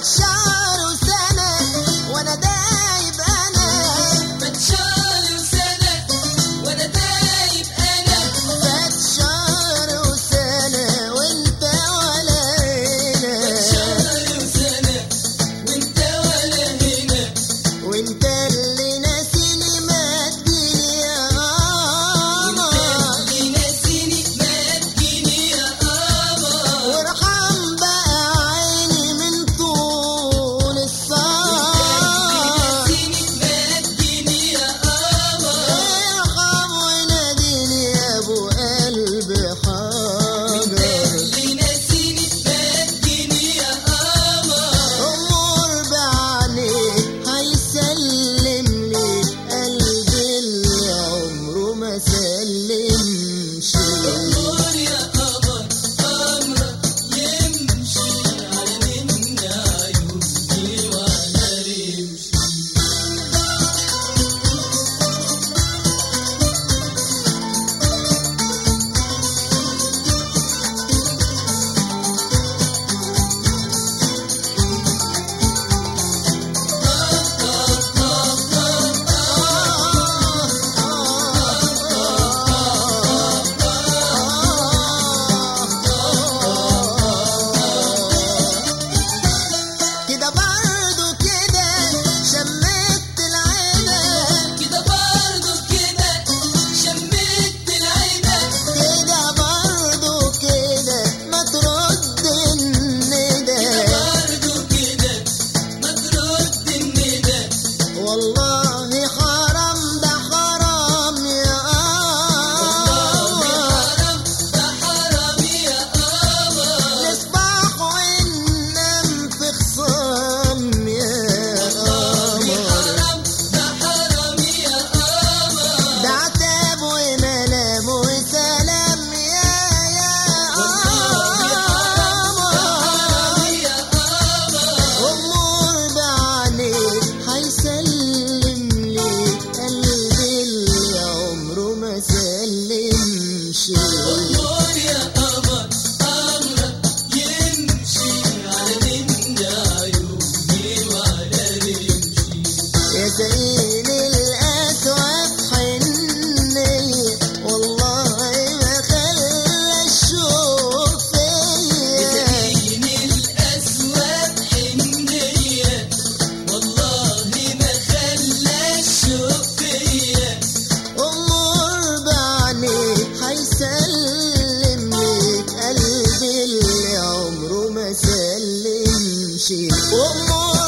فات شهر وسنة وانا دايب انا، فات شهر وسنة وانا دايب انا، فات شهر وسنة وانت ولا هنا، فات شهر وسنة وانت ولا هنا، وانت اللي ناسيني ما تجيني يا قمر، اللي ناسيني ما تجيني يا قمر، وارحم بقى عيني من طول السهر، ناسيني ما تجيني يا قمر، ارحم وناديني يا ابو قلب حجر، اللي ناسيني ما تجيني يا قمر، امور بعينيك هيسلم لي قلبي اللي عمره ما سلمش. نور يا قمر أمرك يمشي على من عيوني وعلى رمشي. كده برضو كده شميت العينة، كده برضو كده شميت العينة، كده برضو كده ما ترد الندى، برضو كده ما ترد الندى، والله حرام ده حرام يا قمر، حرام ده حرام يا قمر، نصبح وننام في خصام يا قمر، حرام ده حرام يا قمر، ده عتاب وملام وسلام يا قمر، يا قمر، أمور بعينيك هيسلم لي قلبي اللي عمره ما سلمش. نور يا قمر أمرك يمشي على من عيوني وعلى رمشي. يا زين الأسود حنية والله ما خلى الشوق فيا، زين الأسود حنية والله ما خلى الشوق فيا، أمور بعينيك هيسلم لك قلبي اللي عمره ما سلمش، أمور